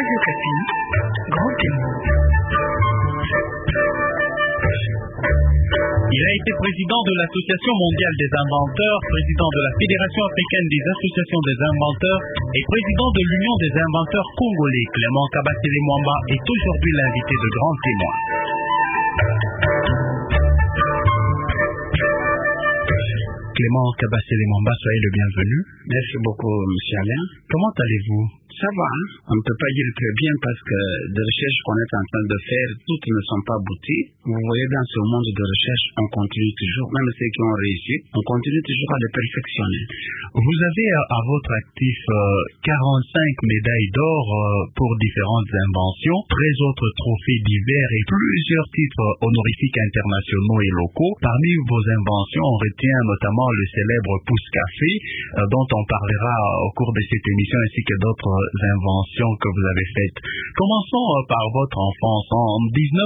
Radio Kapi, grand témoin. Il a été président de l'Association mondiale des inventeurs, président de la Fédération africaine des associations des inventeurs et président de l'Union des inventeurs congolais. Clément Kabasele Mwamba est aujourd'hui l'invité de Grand Témoin. Clément Kabasele Mwamba, soyez le bienvenu. Merci beaucoup, M. Alain. Comment allez-vous? Ça va, on ne peut pas dire très bien parce que des recherches qu'on est en train de faire, toutes ne sont pas abouties. Vous voyez, dans ce monde de recherche, on continue toujours, même ceux qui ont réussi, on continue toujours à les perfectionner. Vous avez à votre actif 45 médailles d'or pour différentes inventions, 13 autres trophées divers et plusieurs titres honorifiques internationaux et locaux. Parmi vos inventions, on retient notamment le célèbre pouce-café, dont on parlera au cours de cette émission, ainsi que d'autres inventions que vous avez faites. Commençons par votre enfance. En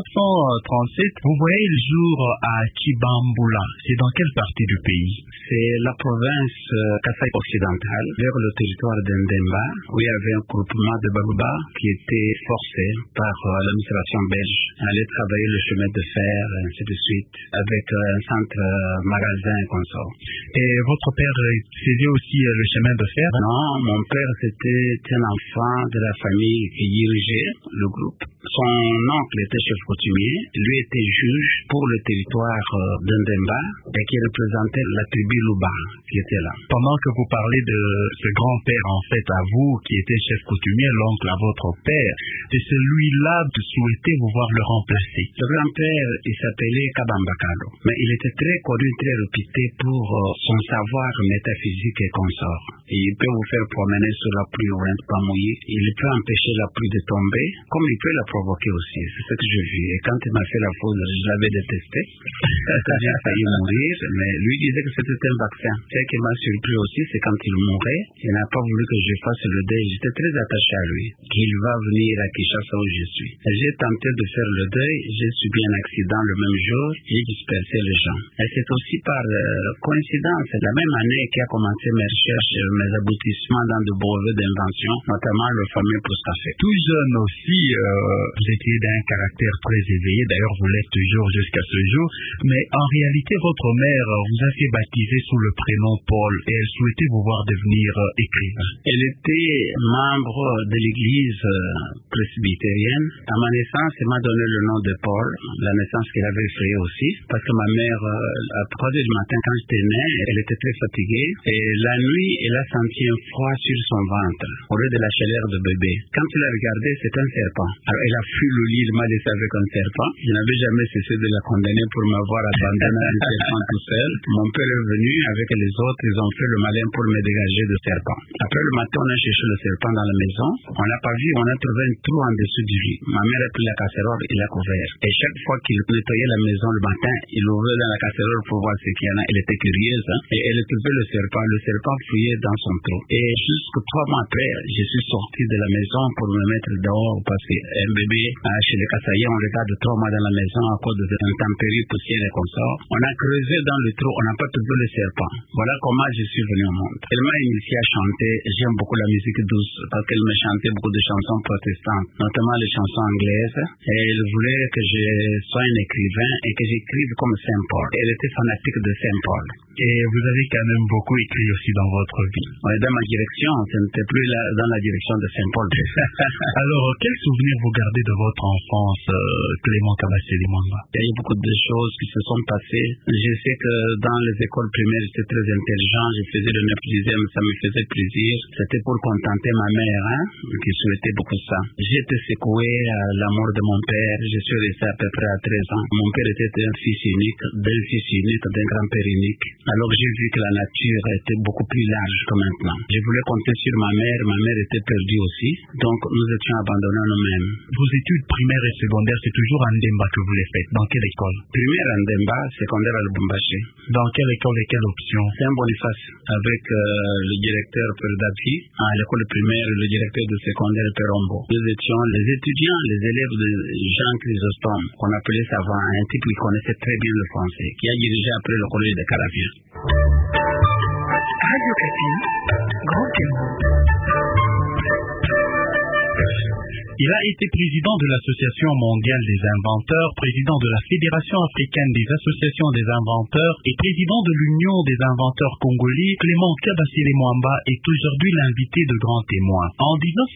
1937, vous voyez le jour à Kibambula. C'est dans quelle partie du pays? C'est la province Kasaï occidentale, vers le territoire d'Ndemba, où il y avait un groupement de Baluba qui était forcé par l'administration belge à aller travailler le chemin de fer, ainsi de suite, avec un centre magasin et consort. Et votre père faisait aussi le chemin de fer? Non, mon père c'était un enfant de la famille qui dirigeait le groupe. Son oncle était chef coutumier, lui était juge pour le territoire d'Ndemba et qui représentait la tribu Luba qui était là. Pendant que vous parlez de ce grand-père, en fait, à vous, qui était chef coutumier, l'oncle à votre père, c'est celui-là que souhaitez vous voir le remplacer. Le grand-père, il s'appelait Kabambakalo, mais il était très connu, très réputé pour son savoir métaphysique et consort. Il peut vous faire promener sur la pluie ou pas mouillé, il peut empêcher la pluie de tomber, comme il peut la provoquer aussi. C'est ce que j'ai vu. Et quand il m'a fait la foudre, je l'avais détesté. J'ai failli mourir, mais lui disait que c'était un vaccin. Ce qui m'a surpris aussi, c'est quand il mourait, il n'a pas voulu que je fasse le deuil. J'étais très attaché à lui. Qu'il va venir à Kinshasa où je suis. J'ai tenté de faire le deuil, j'ai subi un accident le même jour, j'ai dispersé les gens. Et c'est aussi par coïncidence, la même année qui a commencé mes recherches, mes aboutissements dans de brevets d'invention, notamment le fameux pouce-café. Tout jeune aussi, vous étiez d'un caractère très éveillé, d'ailleurs vous l'êtes toujours jusqu'à ce jour, mais en réalité votre mère vous a fait baptiser sous le prénom Paul et elle souhaitait vous voir devenir écrivain. Elle était membre de l'église presbytérienne. À ma naissance, elle m'a donné le nom de Paul, la naissance qu'elle avait effrayée aussi, parce que ma mère, à 3 heures du matin quand j'étais né, elle était très fatiguée et la nuit, elle a senti un froid sur son ventre, au lieu de la chaleur de bébé. Quand elle a regardé, c'était un serpent. Alors elle a fui le lit, elle m'a laissé avec un serpent. Je n'avais jamais cessé de la condamner pour m'avoir abandonné un serpent tout seul. Mon père est venu avec les autres, ils ont fait le malin pour me dégager de serpent. Après le matin, on a cherché le serpent dans la maison. On l'a pas vu, on a trouvé un trou en dessous du lit. Ma mère a pris la casserole et l'a couvert. Et chaque fois qu'il nettoyait la maison le matin, il ouvrait dans la casserole pour voir ce qu'il y en a. Elle était curieuse, hein? Et elle trouvait le serpent fouillait dans son trou. Et jusque 3 mois après, je suis sorti de la maison pour me mettre dehors parce qu'un bébé chez les Kassaïens, on regarde 3 mois dans la maison à cause de intempéries, poussière et comme ça. On a creusé dans le trou, on n'a pas trouvé le serpent. Voilà comment je suis venu au monde. Elle m'a initié à chanter. J'aime beaucoup la musique douce parce qu'elle me chantait beaucoup de chansons protestantes, notamment les chansons anglaises. Et elle voulait que je sois un écrivain et que j'écrive comme Saint Paul. Elle était fanatique de Saint Paul. Et vous avez quand même beaucoup écrit aussi dans votre vie. Dans ma direction, ce n'était plus dans la direction de Saint Paul. Alors, quels souvenirs vous gardez de votre enfance, Clément Kabasele Mwamba? Il y a eu beaucoup de choses qui se sont passées. Je sais que dans les écoles primaires, j'étais très intelligent. Je faisais le 9e, ça me faisait plaisir. C'était pour contenter ma mère, qui souhaitais beaucoup ça. J'ai été secoué à la mort de mon père. Je suis resté à peu près à 13 ans. Mon père était un fils unique, d'un grand-père unique. Alors j'ai vu que la nature était beaucoup plus large que maintenant. Je voulais compter sur ma mère était perdue aussi, donc nous étions abandonnés à nous-mêmes. Vos études primaires et secondaires, c'est toujours à Ndemba que vous les faites. Dans quelle école? Primaire à Ndemba, secondaire à Lubumbashi. Dans quelle école et quelle option? Saint-Boniface, avec le directeur Père Dapi, à l'école primaire, le directeur de secondaire Père Rombo. Nous étions les étudiants, les élèves de Jean Chrysostome, qu'on appelait savant, un type qui connaissait très bien le français, qui a dirigé après le collège de Caravia. Radio Kapi, grand témoin. Il a été président de l'Association mondiale des inventeurs, président de la Fédération africaine des associations des inventeurs et président de l'Union des inventeurs congolais. Clément Kabasile Mwamba est aujourd'hui l'invité de grands témoins. En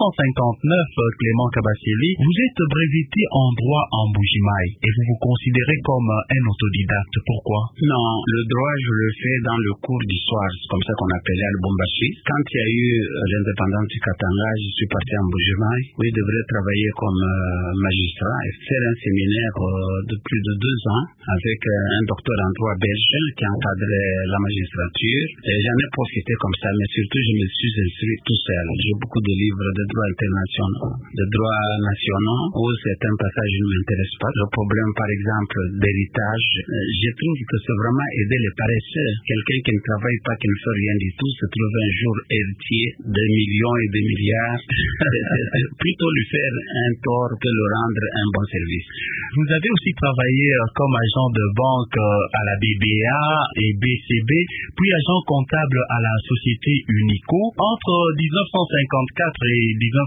1959, Clément Kabasile, vous êtes breveté en droit en Mbuji-Mayi et vous vous considérez comme un autodidacte. Pourquoi? Non, le droit, je le fais dans le cours d'histoire, c'est comme ça qu'on appelait à Lubumbashi. Quand il y a eu l'indépendance du Katanga, je suis parti en Mbuji-Mayi où je devrais travailler comme magistrat et faire un séminaire de plus de 2 ans avec un docteur en droit belge qui encadrait la magistrature. Et j'en ai profité comme ça, mais surtout je me suis instruit tout seul. J'ai beaucoup de livres de droit international, de droit nationaux, où certains passages ne m'intéressent pas. Le problème, par exemple, d'héritage, je trouve que c'est vraiment aider les paresseux. Quelqu'un qui ne travaille pas, qui ne fait rien du tout, se trouve un jour héritier de millions et de milliards. C'est plutôt lui faire un tort que le rendre un bon service. Vous avez aussi travaillé comme agent de banque à la BBA et BCB, puis agent comptable à la société Unico. Entre 1954 et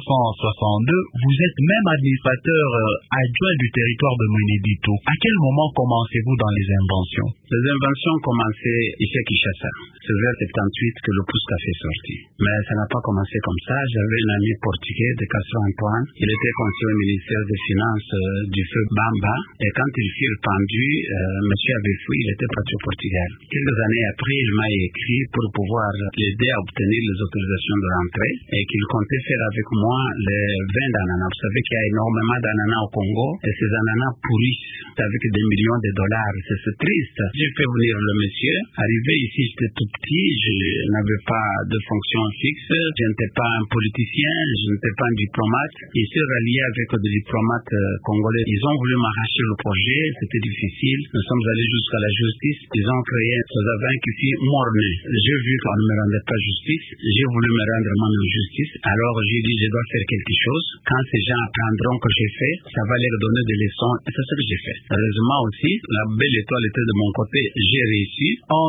1962, vous êtes même administrateur adjoint du territoire de Mwenedito. À quel moment commencez-vous dans les inventions? Les inventions commençaient ici à Kinshasa. C'est vers 78 que le pousse café est sorti. Mais ça n'a pas commencé comme ça. J'avais un ami portugais de Castro Antoine. Il était conseiller au ministère des Finances du feu Bamba. Et quand il fut pendu, monsieur avait fui, il était parti au Portugal. Quelques années après, il m'a écrit pour pouvoir l'aider à obtenir les autorisations de rentrée et qu'il comptait faire avec moi les vins d'ananas. Vous savez qu'il y a énormément d'ananas au Congo et ces ananas pourrissent avec des millions de dollars. C'est triste. J'ai fait venir le monsieur. Arrivé ici, j'étais tout petit, je n'avais pas de fonction fixe, je n'étais pas un politicien, je n'étais pas un diplomate. Il s'est rallié avec des diplomates congolais. Ils ont voulu m'arracher le projet, c'était difficile. Nous sommes allés jusqu'à la justice. Ils ont créé un Sozavin qui fut morné. J'ai vu qu'on ne me rendait pas justice. J'ai voulu me rendre moi-même justice. Alors j'ai dit, je dois faire quelque chose. Quand ces gens apprendront que j'ai fait, ça va leur donner des leçons. Et c'est ce que j'ai fait. Heureusement aussi, la belle étoile était de mon côté. J'ai réussi. En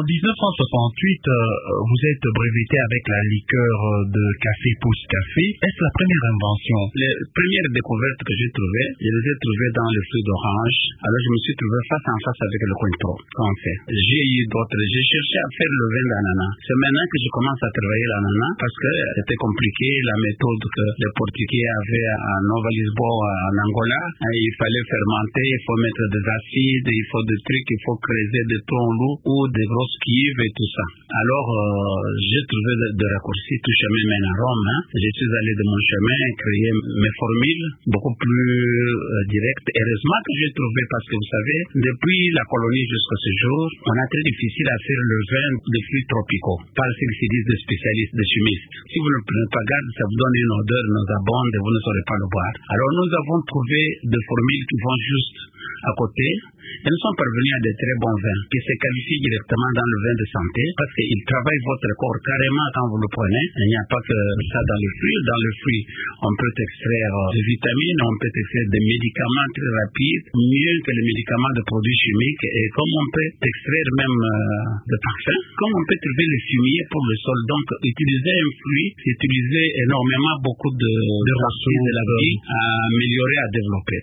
1968, vous êtes breveté avec la liqueur de café Pousse Café. Est-ce la première invention? Les premières découvertes que j'ai trouvées, je les ai trouvées dans le fruit d'orange. Alors je me suis trouvé face en face avec le cointreau. J'ai eu d'autres. J'ai cherché à faire le vin d'ananas. C'est maintenant que je commence à travailler l'ananas parce que c'était compliqué. La méthode que les Portugais avaient à Nova Lisboa, en Angola, il fallait fermenter, il faut mettre des acides, il faut des trucs, il faut creuser des troncs lourds ou des grosses cuves et tout ça. Alors j'ai trouvé des raccourcis. Tout chemin mène à Rome. Je suis allé de mon chemin, créer mes formules beaucoup plus directes. Heureusement que j'ai trouvé parce que vous savez, depuis la colonie jusqu'à ce jour, on a très difficile à faire le vin de fruits tropicaux par ce qu'ils se disent des spécialistes, des chimistes. Si vous ne prenez pas garde, ça vous donne une odeur nauséabonde et vous ne saurez pas le boire. Alors nous avons trouvé des formules qui vont juste à côté et nous sommes parvenus à de très bons vins qui se qualifient directement dans le vin de santé parce qu'ils travaillent votre corps carrément quand vous le prenez. Il n'y a pas que ça dans le fruit. Dans le fruit, on peut extraire des vitamines, on peut extraire des médicaments très rapides, mieux que les médicaments de produits chimiques. Et comme on peut extraire même des parfums, comme on peut trouver le fumier pour le sol. Donc, utiliser un fruit, c'est utiliser énormément beaucoup de ressources de la vie à améliorer, à développer.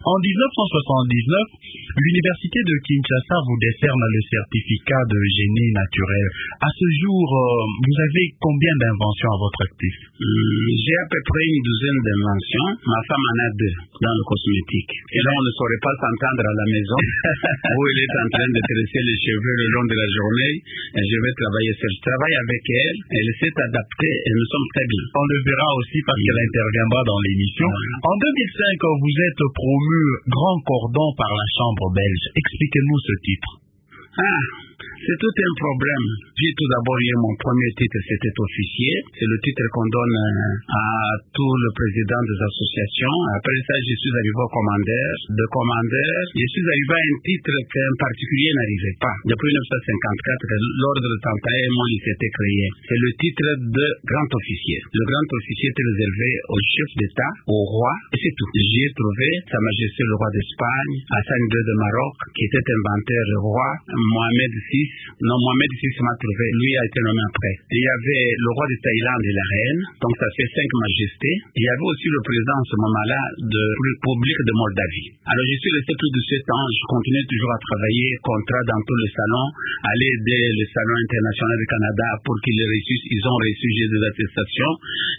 En 1979, l'université de Kinshasa vous décerne le certificat de génie naturel. À ce jour, vous avez combien d'inventions à votre actif? J'ai à peu près une douzaine d'inventions. Ma femme en a 2 dans le cosmétique. Et là, on ne saurait pas s'entendre à la maison où elle est en train de tresser les cheveux le long de la journée. Et je vais travailler seul. Je travaille avec elle. Elle s'est adaptée et nous sommes très bien. On le verra aussi parce qu'elle interviendra dans l'émission. En 2005, vous êtes promu Grand Cordon par la Chambre belge. Expliquez-nous ce titre. C'est tout un problème. J'ai tout d'abord eu mon premier titre, c'était officier. C'est le titre qu'on donne à tous les présidents des associations. Après ça, je suis arrivé au commandeur. De commandeur, je suis arrivé à un titre qu'un particulier n'arrivait pas. Depuis 1954, l'ordre de Tantaïmon, il s'était créé. C'est le titre de grand officier. Le grand officier était réservé au chef d'État, au roi, et c'est tout. J'y ai trouvé Sa Majesté le roi d'Espagne, Hassan II de Maroc, qui était inventeur roi, Mohamed VI. Non, Mohamed VI m'a trouvé. Lui a été nommé après. Il y avait le roi de Thaïlande et la reine. Donc ça fait 5 majestés. Il y avait aussi le président en ce moment-là de la République de Moldavie. Alors je suis resté plus de 7 ans. Je continue toujours à travailler, contrat dans tous les salons, aller aider le salon international du Canada pour qu'ils les réussissent. Ils ont reçu des attestations.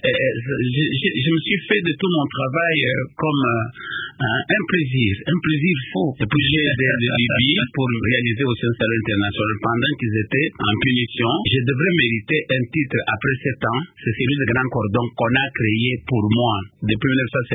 Je me suis fait de tout mon travail comme un plaisir fou. Et puis j'ai aidé les Libye pour réaliser aussi un salon international. Pendant qu'ils étaient en punition, je devrais mériter un titre après 7 ans. C'est celui de Grand Cordon qu'on a créé pour moi depuis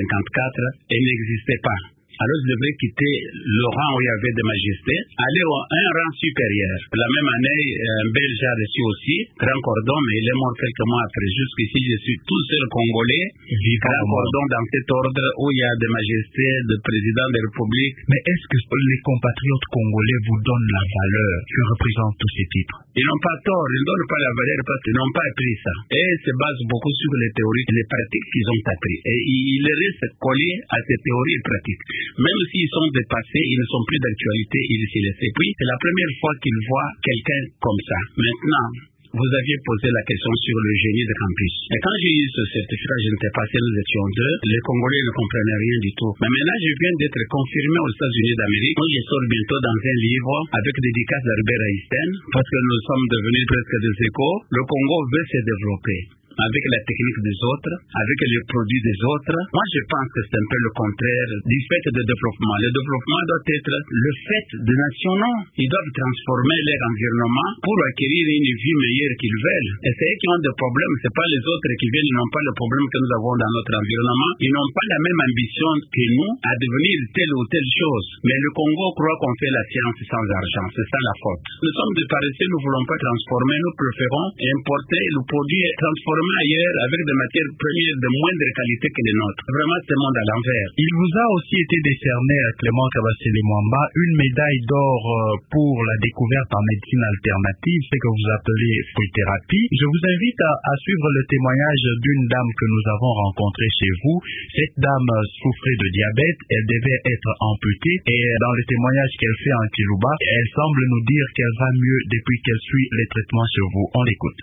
1954 et n'existait pas. Alors je devrais quitter le rang où il y avait des majestés, aller à un rang supérieur. La même année, un Belge a reçu aussi Grand Cordon, mais il est mort quelques mois après. Jusqu'ici, je suis tout seul Congolais, Grand Cordon dans cet ordre où il y a des majestés, des présidents des républiques. Mais est-ce que les compatriotes congolais vous donnent la valeur que représentent tous ces titres? Ils n'ont pas tort, ils ne donnent pas la valeur parce qu'ils n'ont pas appris ça. Et ils se basent beaucoup sur les théories et les pratiques qu'ils ont appris. Et ils restent collés à ces théories et pratiques. Même s'ils sont dépassés, ils ne sont plus d'actualité, ils s'y laissent. Et puis, c'est la première fois qu'ils voient quelqu'un comme ça. Maintenant, vous aviez posé la question sur le génie de campus. Et quand j'ai eu ce certificat, je n'étais pas seul, nous étions 2. Les Congolais ne comprenaient rien du tout. Mais maintenant, je viens d'être confirmé aux États-Unis d'Amérique. Moi, je sors bientôt dans un livre avec dédicace d'Albert Einstein, parce que nous sommes devenus presque des échos. Le Congo veut se développer avec la technique des autres, avec les produits des autres. Moi, je pense que c'est un peu le contraire du fait de développement. Le développement doit être le fait des nationaux. Ils doivent transformer leur environnement pour acquérir une vie meilleure qu'ils veulent. Et c'est eux qui ont des problèmes. C'est pas les autres qui viennent, ils n'ont pas le problème que nous avons dans notre environnement. Ils n'ont pas la même ambition que nous à devenir telle ou telle chose. Mais le Congo croit qu'on fait la science sans argent. C'est ça la faute. Nous sommes des paresseux, nous ne voulons pas transformer. Nous préférons importer le produit transformé ailleurs avec des matières premières de moindre qualité que les nôtres. Vraiment, c'est le monde à l'envers. Il vous a aussi été décerné à Clément Kabasele Mwamba une médaille d'or pour la découverte en médecine alternative, ce que vous appelez fruit-thérapie. Je vous invite à suivre le témoignage d'une dame que nous avons rencontrée chez vous. Cette dame souffrait de diabète, elle devait être amputée et dans le témoignage qu'elle fait en Kiluba, elle semble nous dire qu'elle va mieux depuis qu'elle suit les traitements chez vous. On l'écoute.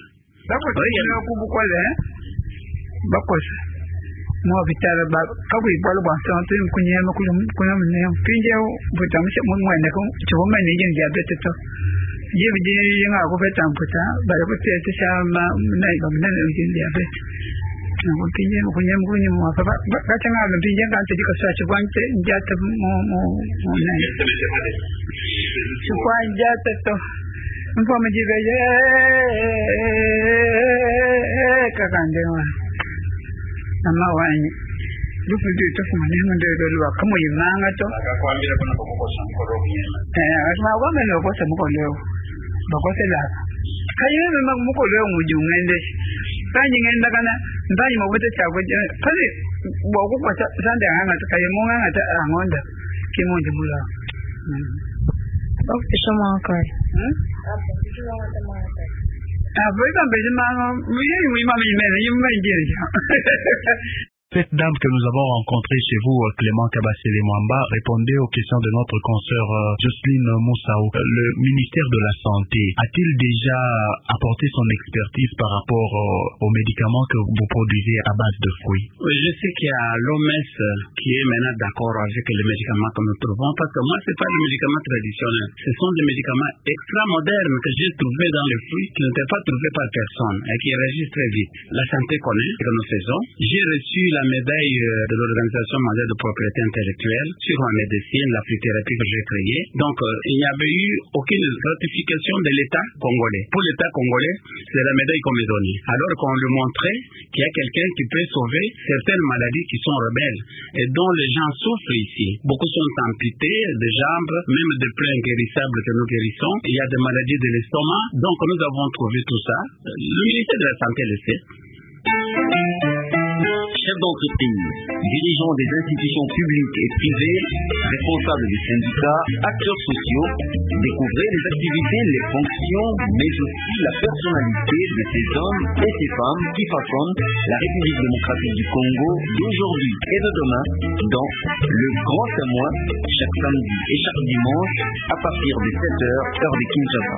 Mo vital ba kawi bol ba sa tin kunya ma kunya ne pinje buta mu mun wa ne ko to ma ne yin diabetes to je bi yin a ko fetan puta ba ko te ta sha ma na ga mun ne yin diabetes ko pinje mu kunya mu fa ba ka ta na da pinje ka ta dika sa ci kwante ja ta mo ne ci kwan ja ta to mun ma ji ga ye ka kan de wa amma wani duk da ta kuma ne mun da ruwa kuma yin manga to aka kwambira kuna ko san ko roki asma wa me no ko sa mu ko leo ba ko se la kayi me mu ko leo mu ju ngende tanyi ngenda kana ndanyi mo bete cha ko kale bo ko ko san da hanga ta kayi mu hanga ta angonda ki mo ji bula ok shoma kai ah, voi também, mas não me imagino, não me Cette dame que nous avons rencontrée chez vous, Clément Kabasele Mwamba, répondait aux questions de notre consoeur Jocelyne Moussaou. Le ministère de la Santé a-t-il déjà apporté son expertise par rapport aux médicaments que vous produisez à base de fruits? Oui, je sais qu'il y a l'OMS qui est maintenant d'accord avec les médicaments que nous trouvons, parce que moi, c'est pas des médicaments traditionnels. Ce sont des médicaments extra modernes que j'ai trouvés dans les fruits, qui n'étaient pas trouvés par personne et qui réagissent très vite. La santé connaît ce que nous faisons. J'ai reçu la médaille de l'Organisation mondiale de propriété intellectuelle sur la médecine, la phytothérapie que j'ai créée. Donc, il n'y avait eu aucune ratification de l'État congolais. Pour l'État congolais, c'est la médaille qu'on me donnait. Alors qu'on lui montrait qu'il y a quelqu'un qui peut sauver certaines maladies qui sont rebelles et dont les gens souffrent ici. Beaucoup sont amputés des jambes, même des plaies inguérissables que nous guérissons. Il y a des maladies de l'estomac. Donc, nous avons trouvé tout ça. Le ministère de la Santé le sait. Chefs d'entreprise, dirigeants des institutions publiques et privées, responsables des syndicats, acteurs sociaux, découvrez les activités, les fonctions, mais aussi la personnalité de ces hommes et ces femmes qui façonnent la République démocratique du Congo d'aujourd'hui et de demain dans le Grand Témoin, chaque samedi et chaque dimanche à partir de 7h, heure de Kinshasa.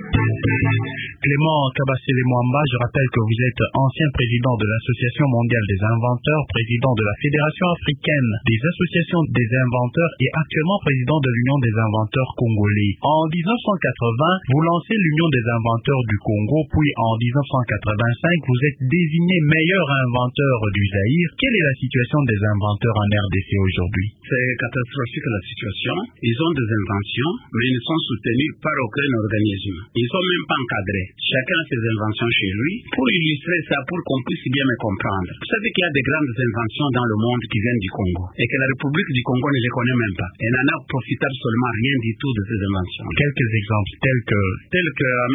Clément Kabasele Mwamba, je rappelle que vous êtes ancien président de l'Association mondiale des inventeurs, président de la Fédération africaine des associations des inventeurs et actuellement président de l'Union des inventeurs congolais. En 1980, vous lancez l'Union des inventeurs du Congo, puis en 1985, vous êtes désigné meilleur inventeur du Zaïre. Quelle est la situation des inventeurs en RDC aujourd'hui? C'est catastrophique la situation. Ils ont des inventions, mais ils sont soutenus par aucun organisme. Ils ne sont même pas encadrés. Chacun a ses inventions chez lui. Pour illustrer ça, pour qu'on puisse bien me comprendre. Vous savez qu'il y a des grandes inventions dans le monde qui viennent du Congo et que la République du Congo ne les connaît même pas. Elle n'en a profité absolument rien du tout de ces inventions. Quelques exemples tels que en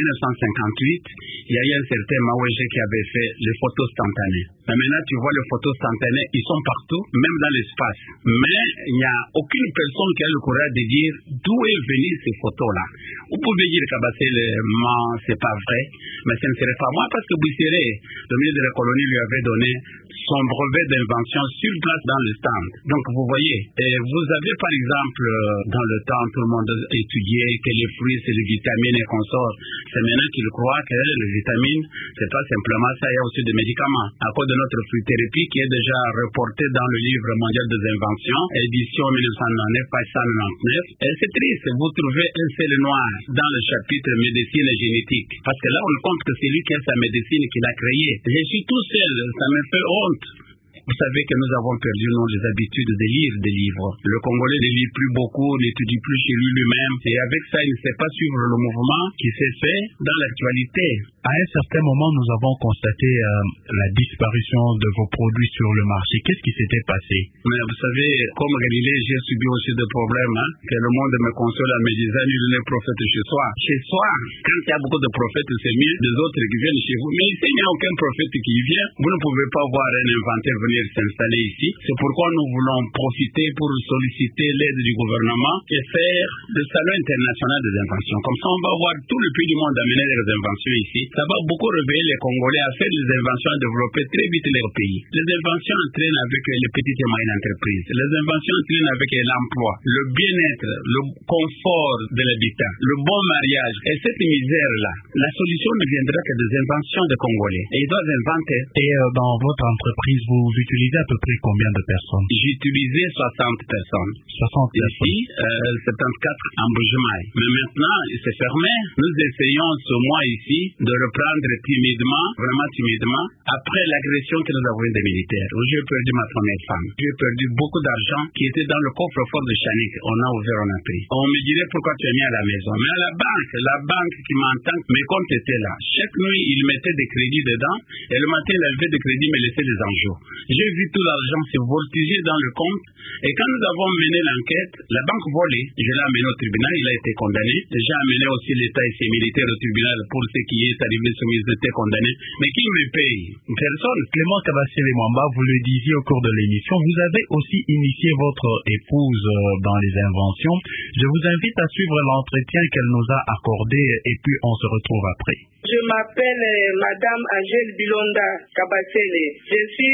1958, il y a eu un certain Mawege qui avait fait les photos instantanées. Mais maintenant, tu vois les photos instantanées, ils sont partout, même dans l'espace. Mais il n'y a aucune personne qui a le courage de dire d'où est venue ces photos-là. Vous pouvez dire Kabasele, c'est pas vrai, mais ce ne serait pas moi parce que Bouisséré, le ministre de la colonie, lui avait donné son brevet d'invention sur place dans le stand. Donc vous voyez, et vous avez par exemple dans le temps tout le monde étudié que les fruits c'est les vitamines et consorts. C'est maintenant qu'ils croient que les vitamines c'est pas simplement ça, il y a aussi des médicaments. À cause de notre fruit-thérapie qui est déjà reporté dans le livre mondial des inventions, édition 1999, page 199. Et c'est triste, vous trouvez un seul noir dans le chapitre médecine et génétique. Parce que là on compte que c'est lui qui a sa médecine qui l'a créée. Je suis tout seul, ça me fait honte. Vous savez que nous avons perdu les habitudes de lire des livres. Le Congolais ne lit plus beaucoup, n'étudie plus chez lui-même. Et avec ça, il ne sait pas suivre le mouvement qui s'est fait dans l'actualité. À un certain moment, nous avons constaté la disparition de vos produits sur le marché. Qu'est-ce qui s'était passé? Mais vous savez, comme Galilée, j'ai subi aussi des problèmes. Que le monde me console en me disant, nul n'est prophète chez soi. Chez soi, quand il y a beaucoup de prophètes, c'est mieux des autres qui viennent chez vous. Mais ici, il n'y a aucun prophète qui y vient. Vous ne pouvez pas voir un inventeur venir s'installer ici. C'est pourquoi nous voulons profiter pour solliciter l'aide du gouvernement et faire le salon international des inventions. Comme ça, on va voir tout le pays du monde amener leurs inventions ici. Ça va beaucoup réveiller les Congolais à faire des inventions, à développer très vite leur pays. Les inventions entraînent avec les petites et moyennes entreprises. Les inventions entraînent avec l'emploi, le bien-être, le confort de l'habitat, le bon mariage. Et cette misère-là, la solution ne viendra que des inventions des Congolais. Et ils doivent inventer. Et dans votre entreprise, vous utilisez à peu près combien de personnes? J'ai utilisé 60 personnes. 60 personnes. Ici, 74 en Bujumaï. Mais maintenant, c'est fermé. Nous essayons ce mois ici de reprendre timidement, vraiment timidement, après l'agression que nous avons eue des militaires, où j'ai perdu ma première femme. J'ai perdu beaucoup d'argent qui était dans le coffre-fort de Chanik. On a ouvert, on a pris. On me dirait pourquoi tu es mis à la maison. Mais à la banque qui m'entend, mes comptes étaient là. Chaque nuit, il mettait des crédits dedans, et le matin, il avait des crédits, mais laissait des enjeux. J'ai vu tout l'argent se voltiger dans le compte, et quand nous avons mené l'enquête, la banque volée, je l'ai amené au tribunal, il a été condamné. J'ai amené aussi l'État et ses militaires au tribunal pour ce qui est arrivé, ils étaient condamnés. Mais qui me paye? Personne. Clément Kabasele Mwamba, vous le disiez au cours de l'émission, vous avez aussi initié votre épouse dans les inventions. Je vous invite à suivre l'entretien qu'elle nous a accordé et puis on se retrouve après. Je m'appelle Madame Angèle Bilonda Kabasele. Je suis mère de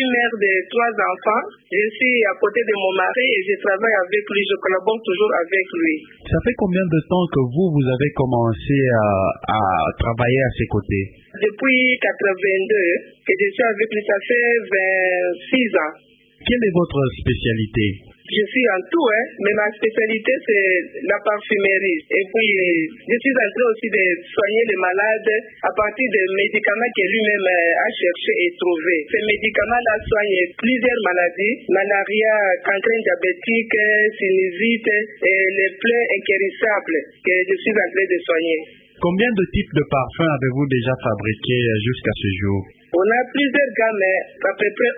de 3 enfants. Je suis à côté de mon mari et je travaille avec lui. Je collabore toujours avec lui. Ça fait combien de temps que vous avez commencé à travailler à ses côtés? Depuis 82 que je suis avec lui, ça fait 26 ans. Quelle est votre spécialité? Je suis en tout, mais ma spécialité c'est la parfumerie. Et puis, je suis en train aussi de soigner les malades à partir des médicaments que lui-même a cherché et trouvé. Ces médicaments-là soignent plusieurs maladies, malaria, cancre diabétique, sinusite et les plaies inguérissables que je suis en train de soigner. Combien de types de parfums avez-vous déjà fabriqués jusqu'à ce jour? On a plusieurs gammes, à peu près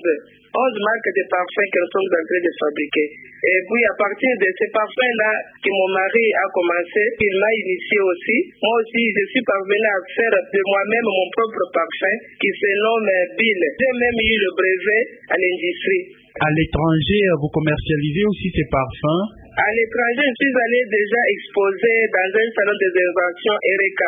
11 marques de parfums que nous sommes en train de fabriquer. Et puis à partir de ces parfums-là que mon mari a commencé, il m'a initié aussi. Moi aussi, je suis parvenu à faire de moi-même mon propre parfum qui se nomme Bill. J'ai même eu le brevet à l'industrie. À l'étranger, vous commercialisez aussi ces parfums? À l'étranger, je suis allé déjà exposer dans un salon des inventions Ereka,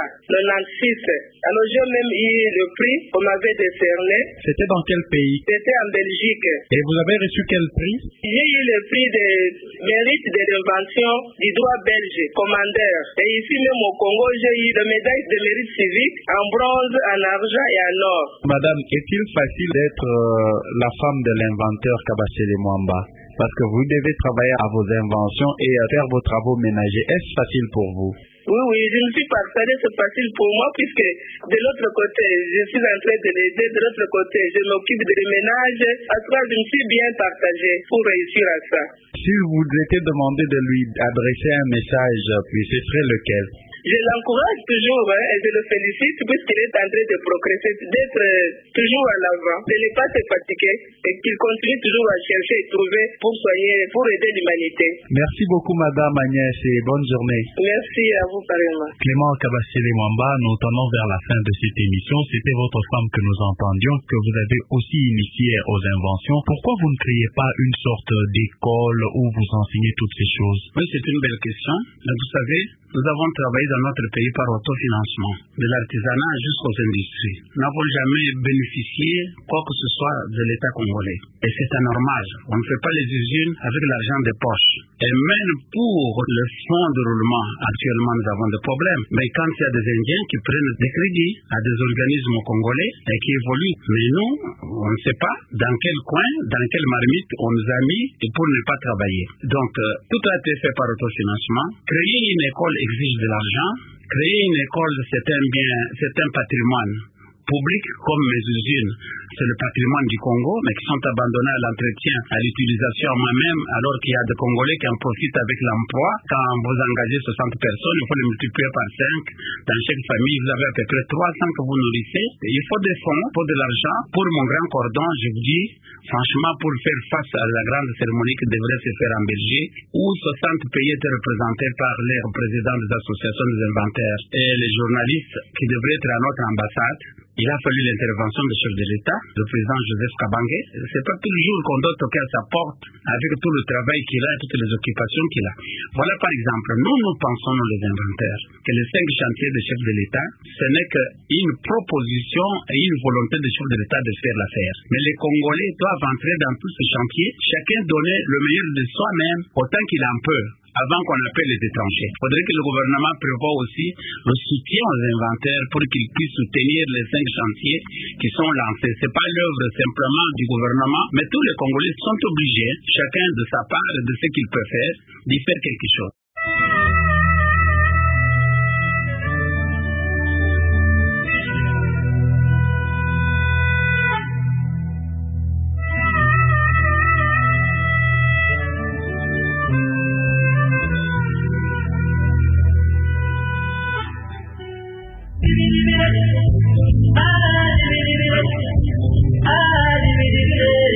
96. Alors j'ai même eu le prix qu'on m'avait décerné. C'était dans quel pays? C'était en Belgique. Et vous avez reçu quel prix? J'ai eu le prix de mérite de l'invention du droit belge, commandeur. Et ici même au Congo, j'ai eu la médaille de mérite civique en bronze, en argent et en or. Madame, est-il facile d'être la femme de l'inventeur Kabasele Mwamba? Parce que vous devez travailler à vos inventions et à faire vos travaux ménagers. Est-ce facile pour vous? Oui, je me suis partagé, c'est facile pour moi puisque de l'autre côté, je suis en train de l'aider, de l'autre côté, je m'occupe de ménage. À toi, je me suis bien partagé pour réussir à ça. Si vous étiez demandé de lui adresser un message, puis ce serait lequel? Je l'encourage toujours et je le félicite puisqu'il est en train de progresser, d'être toujours à l'avant, de ne pas se fatiguer et qu'il continue toujours à chercher et trouver pour soigner, pour aider l'humanité. Merci beaucoup Madame Agnès et bonne journée. Merci à vous pareillement. Clément Kabasele Mwamba, nous tendons vers la fin de cette émission. C'était votre femme que nous entendions, que vous avez aussi initiée aux inventions. Pourquoi vous ne créez pas une sorte d'école où vous enseignez toutes ces choses? Oui, c'est une belle question. Mais vous savez, nous avons travaillé dans notre pays par autofinancement, de l'artisanat jusqu'aux industries. Nous n'avons jamais bénéficié quoi que ce soit de l'État congolais. Et c'est anormal. On ne fait pas les usines avec l'argent des poches. Et même pour le fonds de roulement, actuellement nous avons des problèmes. Mais quand il y a des Indiens qui prennent des crédits à des organismes congolais et qui évoluent, mais nous, on ne sait pas dans quel coin, dans quelle marmite on nous a mis pour ne pas travailler. Donc, tout a été fait par autofinancement. Créer une école exige de l'argent. Créer une école, c'est un bien, c'est un patrimoine public comme mes usines. C'est le patrimoine du Congo, mais qui sont abandonnés à l'entretien, à l'utilisation moi-même, alors qu'il y a des Congolais qui en profitent avec l'emploi. Quand vous engagez 60 personnes, il faut les multiplier par 5. Dans chaque famille, vous avez à peu près 300 que vous nourrissez. Et il faut des fonds, il faut de l'argent. Pour mon grand cordon, je vous dis, franchement, pour faire face à la grande cérémonie qui devrait se faire en Belgique, où 60 pays étaient représentés par les représentants des associations des inventaires et les journalistes qui devraient être à notre ambassade, il a fallu l'intervention du chef de l'État, le président Joseph Kabangé. C'est pas tous les jours qu'on doit toquer à sa porte avec tout le travail qu'il a et toutes les occupations qu'il a. Voilà par exemple, nous pensons les inventaires que les 5 chantiers des chefs de l'État, ce n'est qu'une proposition et une volonté du chef de l'État de faire l'affaire. Mais les Congolais doivent entrer dans tous ces chantiers, chacun donner le meilleur de soi-même autant qu'il en peut, avant qu'on appelle les étrangers. Il faudrait que le gouvernement prévoie aussi le soutien aux inventaires pour qu'ils puissent soutenir les 5 chantiers qui sont lancés. Ce n'est pas l'œuvre simplement du gouvernement, mais tous les Congolais sont obligés, chacun de sa part et de ce qu'il peut faire, d'y faire quelque chose.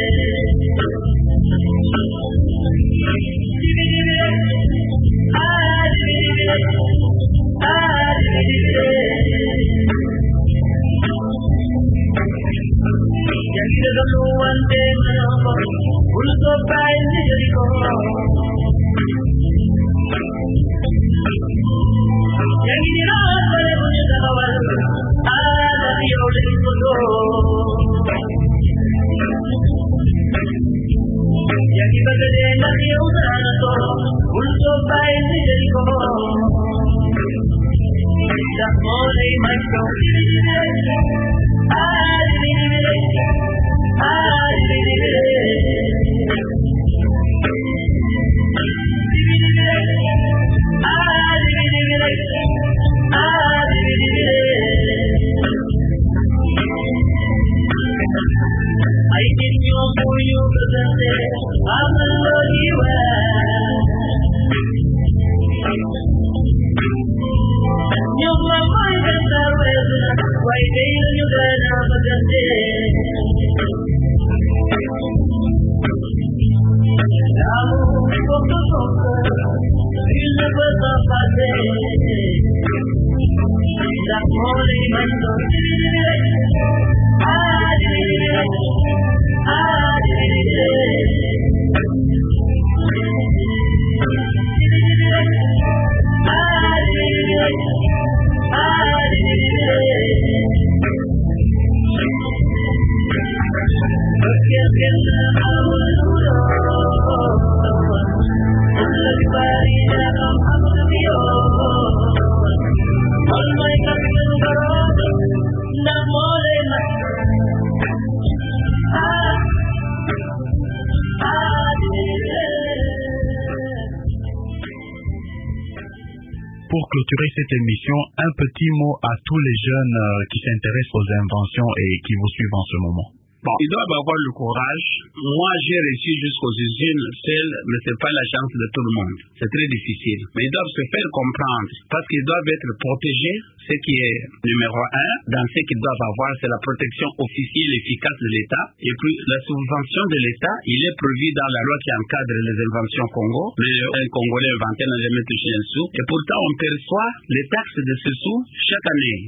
Ah Pour clôturer cette émission, un petit mot à tous les jeunes qui s'intéressent aux inventions et qui vous suivent en ce moment. Bon, ils doivent avoir le courage. Moi, j'ai réussi jusqu'aux usines seuls, mais c'est pas la chance de tout le monde. C'est très difficile. Mais ils doivent se faire comprendre parce qu'ils doivent être protégés. Ce qui est numéro 1 dans ce qu'ils doivent avoir, c'est la protection officielle efficace de l'État. Et puis, la subvention de l'État, il est prévu dans la loi qui encadre les inventions au Congo. Mais un Congolais inventé n'a jamais touché un sou. Et pourtant, on perçoit les taxes de ce sou chaque année.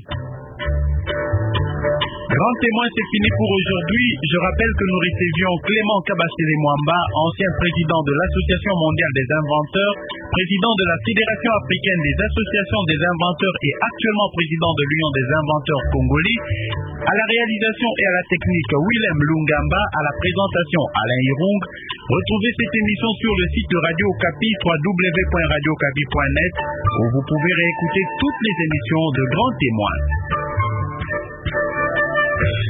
Grand témoin, c'est fini pour aujourd'hui. Je rappelle que nous recevions Clément Kabasele Mwamba, ancien président de l'Association mondiale des inventeurs, président de la Fédération africaine des associations des inventeurs et actuellement président de l'Union des inventeurs congolais. À la réalisation et à la technique, Willem Lungamba, à la présentation, Alain Hirung. Retrouvez cette émission sur le site de Radio Okapi, www.radiokapi.net, où vous pouvez réécouter toutes les émissions de Grands témoins.